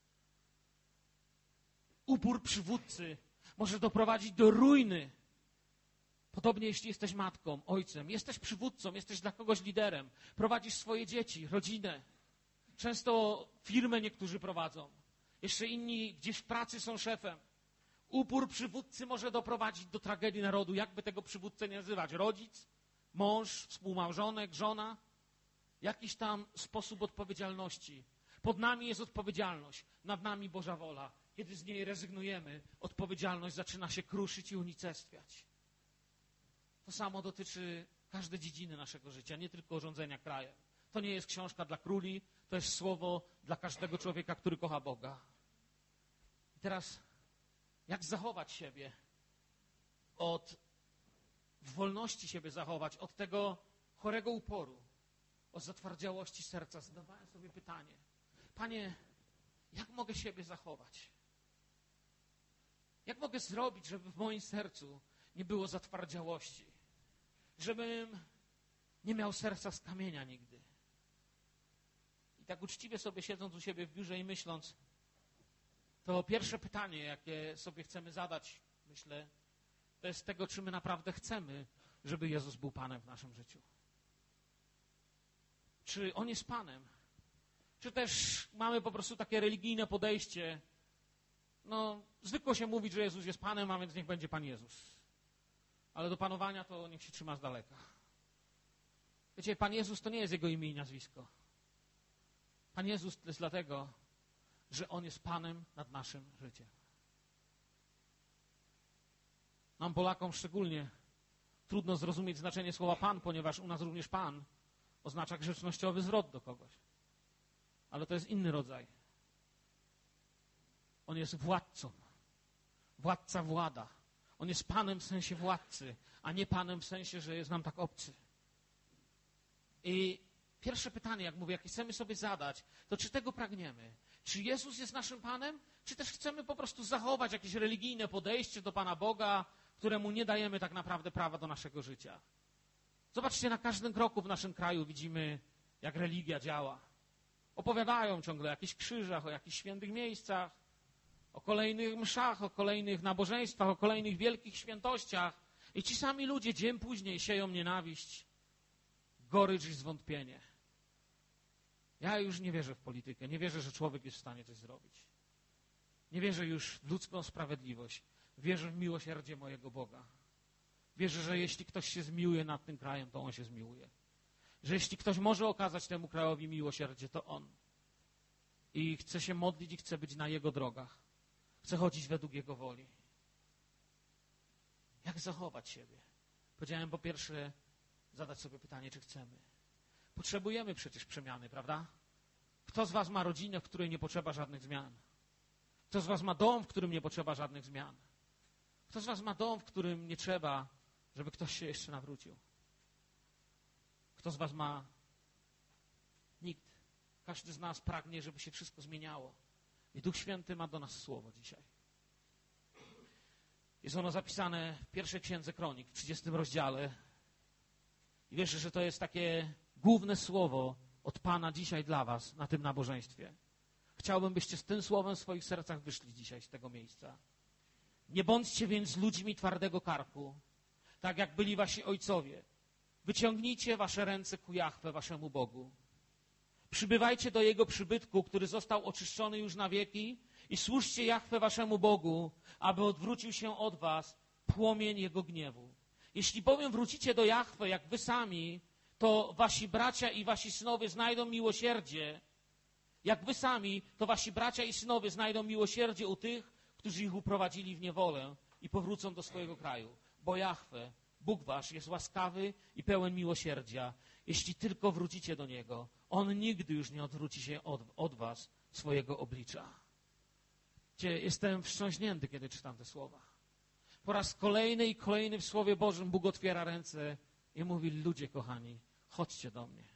Upór przywódcy może doprowadzić do ruiny. Podobnie jeśli jesteś matką, ojcem, jesteś przywódcą, jesteś dla kogoś liderem, prowadzisz swoje dzieci, rodzinę. Często firmę niektórzy prowadzą. Jeszcze inni gdzieś w pracy są szefem. Upór przywódcy może doprowadzić do tragedii narodu. Jakby tego przywódcę nie nazywać? Rodzic, mąż, współmałżonek, żona. Jakiś tam sposób odpowiedzialności. Pod nami jest odpowiedzialność, nad nami Boża wola. Kiedy z niej rezygnujemy, odpowiedzialność zaczyna się kruszyć i unicestwiać. To samo dotyczy każdej dziedziny naszego życia, nie tylko rządzenia krajem. To nie jest książka dla króli, to jest słowo dla każdego człowieka, który kocha Boga. I teraz, jak zachować siebie od, w wolności siebie zachować, od tego chorego uporu, od zatwardziałości serca? Zadawałem sobie pytanie: Panie, jak mogę siebie zachować? Jak mogę zrobić, żeby w moim sercu nie było zatwardziałości? Żebym Nie miał serca z kamienia nigdy. I tak uczciwie sobie siedząc u siebie w biurze i myśląc, to pierwsze pytanie, jakie sobie chcemy zadać, myślę, to jest tego, czy my naprawdę chcemy, żeby Jezus był Panem w naszym życiu. Czy On jest Panem? Czy też mamy po prostu takie religijne podejście, no zwykło się mówić, że Jezus jest Panem, a więc niech będzie Pan Jezus. Ale do panowania to niech się trzyma z daleka. Wiecie, Pan Jezus to nie jest Jego imię i nazwisko. Pan Jezus to jest dlatego, że On jest Panem nad naszym życiem. Nam, Polakom szczególnie, trudno zrozumieć znaczenie słowa Pan, ponieważ u nas również Pan oznacza grzecznościowy zwrot do kogoś. Ale to jest inny rodzaj. On jest władcą. Władca włada. On jest Panem w sensie władcy, a nie Panem w sensie, że jest nam tak obcy. I pierwsze pytanie, jak mówię, jakie chcemy sobie zadać, to czy tego pragniemy? Czy Jezus jest naszym Panem? Czy też chcemy po prostu zachować jakieś religijne podejście do Pana Boga, któremu nie dajemy tak naprawdę prawa do naszego życia? Zobaczcie, na każdym kroku w naszym kraju widzimy, jak religia działa. Opowiadają ciągle o jakichś krzyżach, o jakichś świętych miejscach, o kolejnych mszach, o kolejnych nabożeństwach, o kolejnych wielkich świętościach. I ci sami ludzie dzień później sieją nienawiść, gorycz i zwątpienie. Ja już nie wierzę w politykę, nie wierzę, że człowiek jest w stanie coś zrobić. Nie wierzę już w ludzką sprawiedliwość. Wierzę w miłosierdzie mojego Boga. Wierzę, że jeśli ktoś się zmiłuje nad tym krajem, to On się zmiłuje. Że jeśli ktoś może okazać temu krajowi miłosierdzie, to On. I chcę się modlić i chcę być na Jego drogach. Chcę chodzić według Jego woli. Jak zachować siebie? Powiedziałem, po pierwsze, zadać sobie pytanie, czy chcemy. Potrzebujemy przecież przemiany, prawda? Kto z was ma rodzinę, w której nie potrzeba żadnych zmian? Kto z was ma dom, w którym nie potrzeba żadnych zmian? Kto z was ma dom, w którym nie trzeba, żeby ktoś się jeszcze nawrócił? Kto z was ma? Nikt. Każdy z nas pragnie, żeby się wszystko zmieniało. I Duch Święty ma do nas słowo dzisiaj. Jest ono zapisane w pierwszej księdze Kronik, w trzydziestym rozdziale. I wierzę, że to jest takie główne słowo od Pana dzisiaj dla was na tym nabożeństwie. Chciałbym, byście z tym słowem w swoich sercach wyszli dzisiaj z tego miejsca. Nie bądźcie więc ludźmi twardego karku, tak jak byli wasi ojcowie. Wyciągnijcie wasze ręce ku Jahwe, waszemu Bogu. Przybywajcie do Jego przybytku, który został oczyszczony już na wieki i służcie Jahwe, waszemu Bogu, aby odwrócił się od was płomień Jego gniewu. Jeśli bowiem wrócicie do Jahwe, jak wy sami, to wasi bracia i wasi synowie znajdą miłosierdzie. Jak wy sami, to wasi bracia i synowie znajdą miłosierdzie u tych, którzy ich uprowadzili w niewolę i powrócą do swojego kraju. Bo Jahwe, Bóg wasz, jest łaskawy i pełen miłosierdzia. Jeśli tylko wrócicie do Niego, On nigdy już nie odwróci się od, od was swojego oblicza. Cie, jestem wstrząśnięty, kiedy czytam te słowa. Po raz kolejny i kolejny w Słowie Bożym Bóg otwiera ręce i mówi: ludzie kochani, chodźcie do mnie.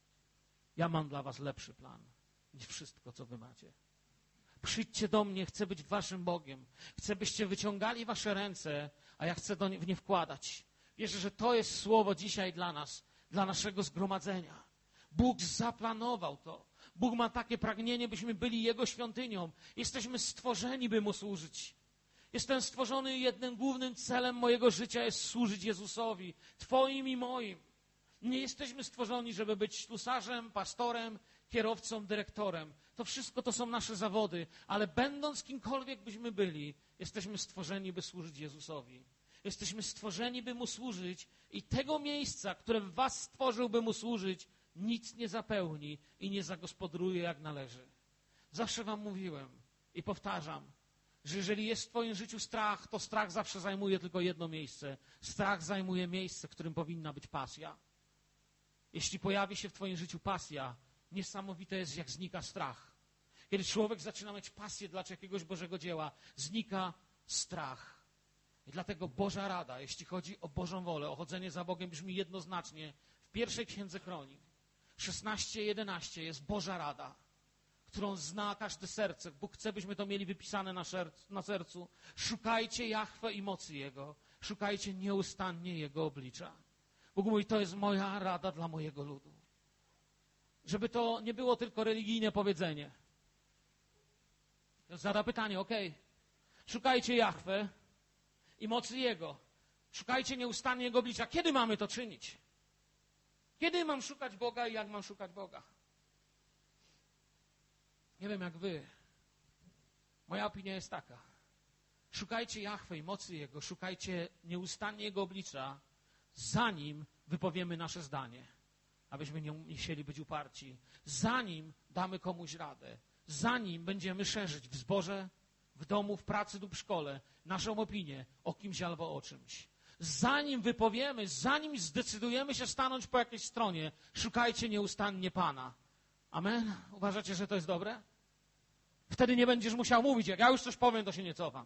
Ja mam dla was lepszy plan niż wszystko, co wy macie. Przyjdźcie do mnie, chcę być waszym Bogiem. Chcę, byście wyciągali wasze ręce, a ja chcę do nie, w nie wkładać. Wierzę, że to jest słowo dzisiaj dla nas, dla naszego zgromadzenia. Bóg zaplanował to. Bóg ma takie pragnienie, byśmy byli Jego świątynią. Jesteśmy stworzeni, by Mu służyć. Jestem stworzony, jednym głównym celem mojego życia jest służyć Jezusowi, Twoim i moim. Nie jesteśmy stworzeni, żeby być ślusarzem, pastorem, kierowcą, dyrektorem. To wszystko to są nasze zawody, ale będąc kimkolwiek byśmy byli, jesteśmy stworzeni, by służyć Jezusowi. Jesteśmy stworzeni, by Mu służyć i tego miejsca, które w was stworzył, by Mu służyć, nic nie zapełni i nie zagospodaruje jak należy. Zawsze wam mówiłem i powtarzam, że jeżeli jest w twoim życiu strach, to strach zawsze zajmuje tylko jedno miejsce. Strach zajmuje miejsce, w którym powinna być pasja. Jeśli pojawi się w twoim życiu pasja, niesamowite jest, jak znika strach. Kiedy człowiek zaczyna mieć pasję dla jakiegoś Bożego dzieła, znika strach. I dlatego Boża rada, jeśli chodzi o Bożą wolę, o chodzenie za Bogiem, brzmi jednoznacznie w pierwszej księdze Kronik. szesnaście jedenaście jest Boża rada, którą zna każde serce. Bóg chce, byśmy to mieli wypisane na, szerc, na sercu. Szukajcie Jahwe i mocy Jego. Szukajcie nieustannie Jego oblicza. Bóg mówi, to jest moja rada dla mojego ludu. Żeby to nie było tylko religijne powiedzenie. Zada pytanie, okej, okay. Szukajcie Jahwe i mocy Jego. Szukajcie nieustannie Jego oblicza. Kiedy mamy to czynić? Kiedy mam szukać Boga i jak mam szukać Boga? Nie wiem jak wy. Moja opinia jest taka. Szukajcie Jahwe i mocy Jego. Szukajcie nieustannie Jego oblicza, zanim wypowiemy nasze zdanie. Abyśmy nie musieli być uparci. Zanim damy komuś radę. Zanim będziemy szerzyć w zborze, w domu, w pracy lub w szkole naszą opinię o kimś albo o czymś. Zanim wypowiemy, zanim zdecydujemy się stanąć po jakiejś stronie, szukajcie nieustannie Pana. Amen? Uważacie, że to jest dobre? Wtedy nie będziesz musiał mówić, jak ja już coś powiem, to się nie cofam.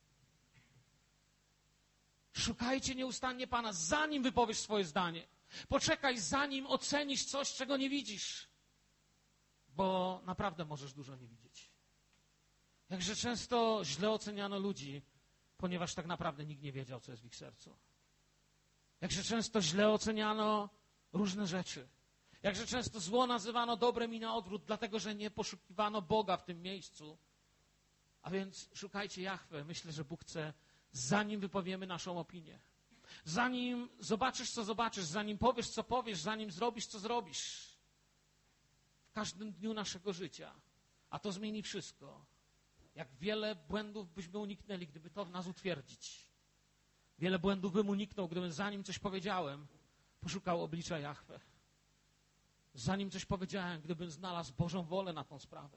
Szukajcie nieustannie Pana, zanim wypowiesz swoje zdanie. Poczekaj, zanim ocenisz coś, czego nie widzisz. Bo naprawdę możesz dużo nie widzieć. Jakże często źle oceniano ludzi, ponieważ tak naprawdę nikt nie wiedział, co jest w ich sercu. Jakże często źle oceniano różne rzeczy. Jakże często zło nazywano dobrem i na odwrót, dlatego że nie poszukiwano Boga w tym miejscu. A więc szukajcie Jahwe. Myślę, że Bóg chce, zanim wypowiemy naszą opinię. Zanim zobaczysz, co zobaczysz, zanim powiesz, co powiesz, zanim zrobisz, co zrobisz. W każdym dniu naszego życia. A to zmieni wszystko. Jak wiele błędów byśmy uniknęli, gdyby to w nas utwierdzić. Wiele błędów bym uniknął, gdybym zanim coś powiedziałem, poszukał oblicza Jahwe. Zanim coś powiedziałem, gdybym znalazł Bożą wolę na tą sprawę.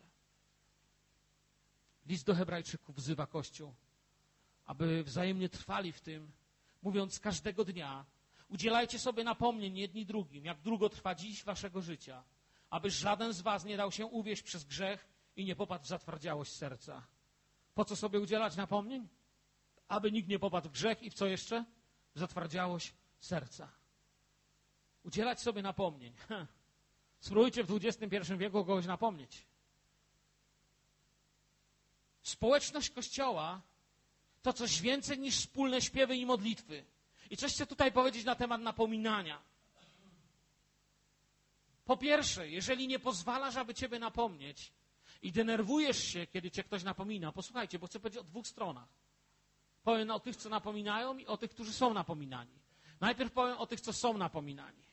List do Hebrajczyków wzywa Kościół, aby wzajemnie trwali w tym, mówiąc każdego dnia, udzielajcie sobie napomnień jedni drugim, jak długo trwa dziś waszego życia, aby żaden z was nie dał się uwieść przez grzech i nie popadł w zatwardziałość serca. Po co sobie udzielać napomnień? Aby nikt nie popadł w grzech i w co jeszcze? W zatwardziałość serca. Udzielać sobie napomnień. Hm. Spróbujcie w dwudziestym pierwszym wieku kogoś napomnieć. Społeczność Kościoła to coś więcej niż wspólne śpiewy i modlitwy. I coś chcę tutaj powiedzieć na temat napominania. Po pierwsze, jeżeli nie pozwalasz, aby ciebie napomnieć i denerwujesz się, kiedy cię ktoś napomina, posłuchajcie, bo chcę powiedzieć o dwóch stronach. Powiem o tych, co napominają i o tych, którzy są napominani. Najpierw powiem o tych, co są napominani.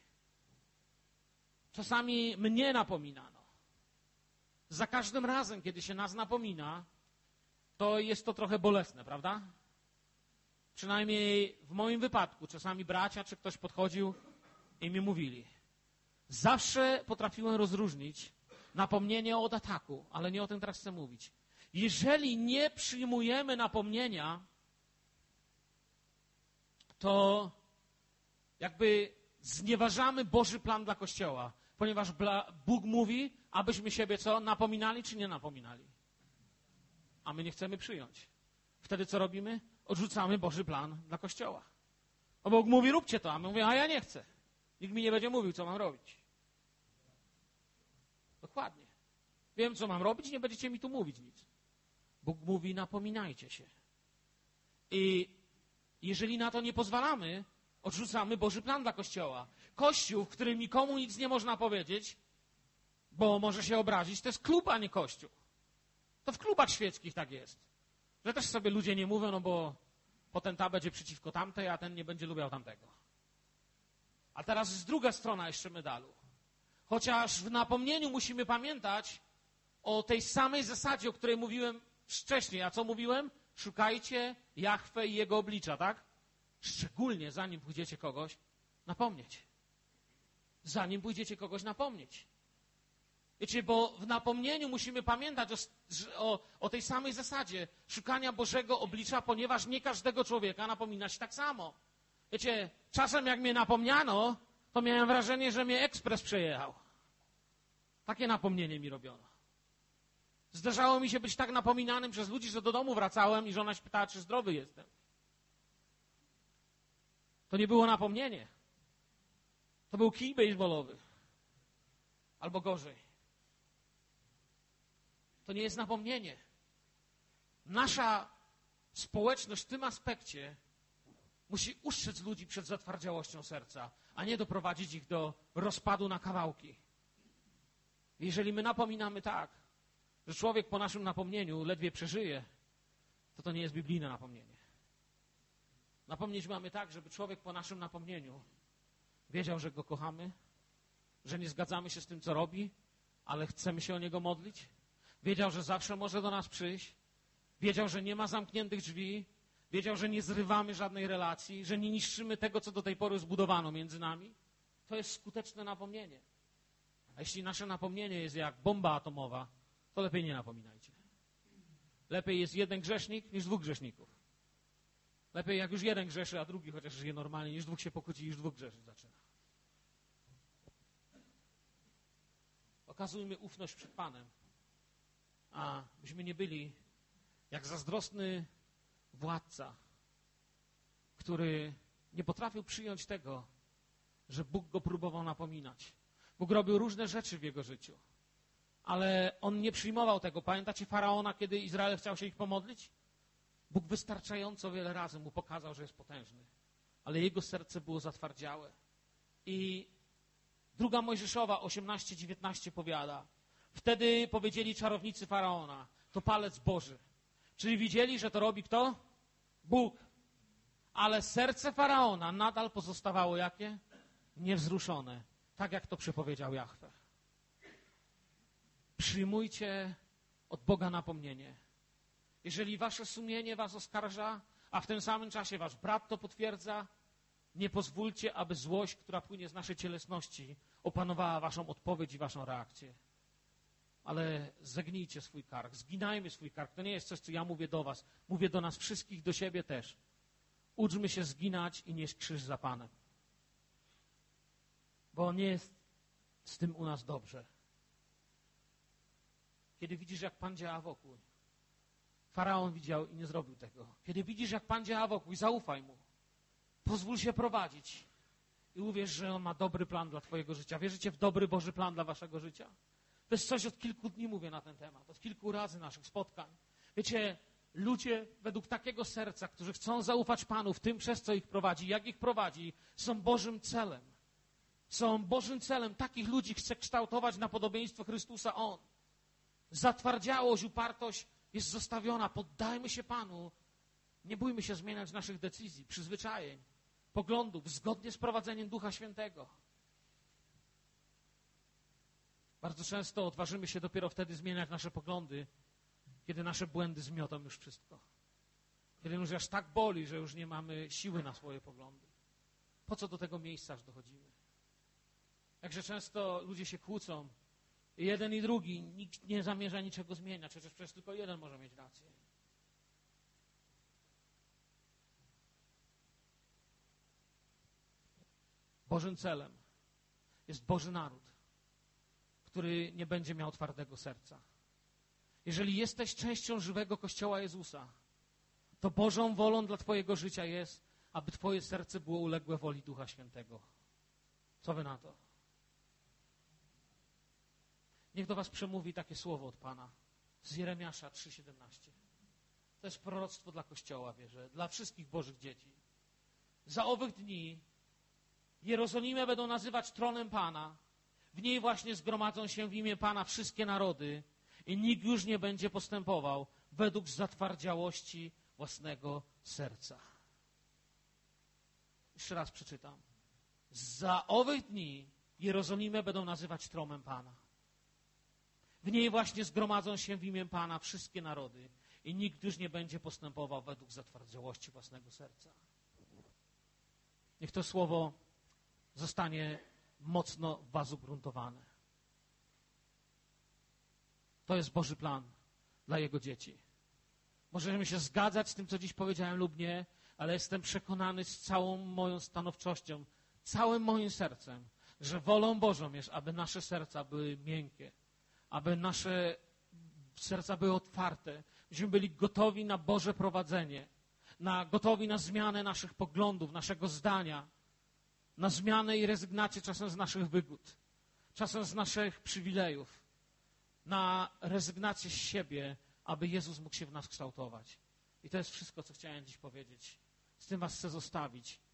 Czasami mnie napominano. Za każdym razem, kiedy się nas napomina, to jest to trochę bolesne, prawda? Przynajmniej w moim wypadku. Czasami bracia czy ktoś podchodził i mi mówili. Zawsze potrafiłem rozróżnić napomnienie od ataku, ale nie o tym teraz chcę mówić. Jeżeli nie przyjmujemy napomnienia, to jakby znieważamy Boży plan dla Kościoła, ponieważ Bóg mówi, abyśmy siebie co? Napominali czy nie napominali? A my nie chcemy przyjąć. Wtedy co robimy? Odrzucamy Boży plan dla Kościoła. Bo Bóg mówi, róbcie to, a my mówimy, a ja nie chcę. Nikt mi nie będzie mówił, co mam robić. Dokładnie. Wiem, co mam robić, nie będziecie mi tu mówić nic. Bóg mówi, napominajcie się. I jeżeli na to nie pozwalamy, odrzucamy Boży plan dla Kościoła. Kościół, w którym nikomu nic nie można powiedzieć, bo może się obrazić, to jest klub, a nie kościół. To w klubach świeckich tak jest. Że też sobie ludzie nie mówią, no bo potem ta będzie przeciwko tamtej, a ten nie będzie lubiał tamtego. A teraz jest druga strona jeszcze medalu. Chociaż w napomnieniu musimy pamiętać o tej samej zasadzie, o której mówiłem wcześniej. A co mówiłem? Szukajcie Jahwe i Jego oblicza, tak? Szczególnie zanim pójdziecie kogoś napomnieć. Zanim pójdziecie kogoś napomnieć. Wiecie, bo w napomnieniu musimy pamiętać o, o, o tej samej zasadzie szukania Bożego oblicza, ponieważ nie każdego człowieka napominać tak samo. Wiecie, czasem jak mnie napomniano, to miałem wrażenie, że mnie ekspres przejechał. Takie napomnienie mi robiono. Zdarzało mi się być tak napominanym przez ludzi, że do domu wracałem i żona się pytała, czy zdrowy jestem. To nie było napomnienie. To był kij baseballowy. Albo gorzej. To nie jest napomnienie. Nasza społeczność w tym aspekcie Musi ustrzec ludzi przed zatwardziałością serca, a nie doprowadzić ich do rozpadu na kawałki. Jeżeli my napominamy tak, że człowiek po naszym napomnieniu ledwie przeżyje, to to nie jest biblijne napomnienie. Napomnieć mamy tak, żeby człowiek po naszym napomnieniu wiedział, że go kochamy, że nie zgadzamy się z tym, co robi, ale chcemy się o niego modlić. Wiedział, że zawsze może do nas przyjść. Wiedział, że nie ma zamkniętych drzwi. Wiedział, że nie zrywamy żadnej relacji, że nie niszczymy tego, co do tej pory zbudowano między nami. To jest skuteczne napomnienie. A jeśli nasze napomnienie jest jak bomba atomowa, to lepiej nie napominajcie. Lepiej jest jeden grzesznik niż dwóch grzeszników. Lepiej jak już jeden grzeszy, a drugi chociaż żyje normalnie, niż dwóch się pokłóci, niż dwóch grzeszyć zaczyna. Okazujmy ufność przed Panem, a byśmy nie byli jak zazdrosny władca, który nie potrafił przyjąć tego, że Bóg go próbował napominać. Bóg robił różne rzeczy w jego życiu, ale on nie przyjmował tego. Pamiętacie Faraona, kiedy Izrael chciał się ich pomodlić? Bóg wystarczająco wiele razy mu pokazał, że jest potężny, ale jego serce było zatwardziałe. I druga Mojżeszowa osiemnaście dziewiętnaście powiada: wtedy powiedzieli czarownicy Faraona, to palec Boży. Czyli widzieli, że to robi kto? Bóg. Ale serce Faraona nadal pozostawało jakie? Niewzruszone. Tak jak to przepowiedział Jahwe. Przyjmujcie od Boga napomnienie. Jeżeli wasze sumienie was oskarża, a w tym samym czasie wasz brat to potwierdza, nie pozwólcie, aby złość, która płynie z naszej cielesności, opanowała waszą odpowiedź i waszą reakcję. Ale zegnijcie swój kark, zginajmy swój kark. To nie jest coś, co ja mówię do was. Mówię do nas wszystkich, do siebie też. Uczmy się zginać i nieść krzyż za Panem. Bo nie jest z tym u nas dobrze. Kiedy widzisz, jak Pan działa wokół. Faraon widział i nie zrobił tego. Kiedy widzisz, jak Pan działa wokół, zaufaj Mu. Pozwól się prowadzić. I uwierz, że On ma dobry plan dla twojego życia. Wierzycie w dobry Boży plan dla waszego życia? To jest coś, od kilku dni mówię na ten temat. Od kilku razy naszych spotkań. Wiecie, ludzie według takiego serca, którzy chcą zaufać Panu w tym, przez co ich prowadzi, jak ich prowadzi, są Bożym celem. Są Bożym celem. Takich ludzi chce kształtować na podobieństwo Chrystusa On. Zatwardziałość, upartość jest zostawiona. Poddajmy się Panu. Nie bójmy się zmieniać naszych decyzji, przyzwyczajeń, poglądów, zgodnie z prowadzeniem Ducha Świętego. Bardzo często odważymy się dopiero wtedy zmieniać nasze poglądy, kiedy nasze błędy zmiotą już wszystko. Kiedy już aż tak boli, że już nie mamy siły na swoje poglądy. Po co do tego miejsca aż dochodzimy? Jakże często ludzie się kłócą i jeden i drugi, nikt nie zamierza niczego zmieniać, chociaż przecież tylko jeden może mieć rację. Bożym celem jest Boży naród, który nie będzie miał twardego serca. Jeżeli jesteś częścią żywego Kościoła Jezusa, to Bożą wolą dla twojego życia jest, aby twoje serce było uległe woli Ducha Świętego. Co wy na to? Niech do was przemówi takie słowo od Pana z Jeremiasza trzy siedemnaście. To jest proroctwo dla Kościoła, wierzę, dla wszystkich Bożych dzieci. Za owych dni Jerozolimę będą nazywać tronem Pana. W niej właśnie zgromadzą się w imię Pana wszystkie narody i nikt już nie będzie postępował według zatwardziałości własnego serca. Jeszcze raz przeczytam. Za owych dni Jerozolimę będą nazywać tronem Pana. W niej właśnie zgromadzą się w imię Pana wszystkie narody i nikt już nie będzie postępował według zatwardziałości własnego serca. Niech to słowo zostanie mocno w was ugruntowane. To jest Boży plan dla Jego dzieci. Możemy się zgadzać z tym, co dziś powiedziałem lub nie, ale jestem przekonany z całą moją stanowczością, całym moim sercem, że wolą Bożą jest, aby nasze serca były miękkie, aby nasze serca były otwarte, byśmy byli gotowi na Boże prowadzenie, na, gotowi na zmianę naszych poglądów, naszego zdania, na zmianę i rezygnację czasem z naszych wygód, czasem z naszych przywilejów, na rezygnację z siebie, aby Jezus mógł się w nas kształtować. I to jest wszystko, co chciałem dziś powiedzieć. Z tym was chcę zostawić.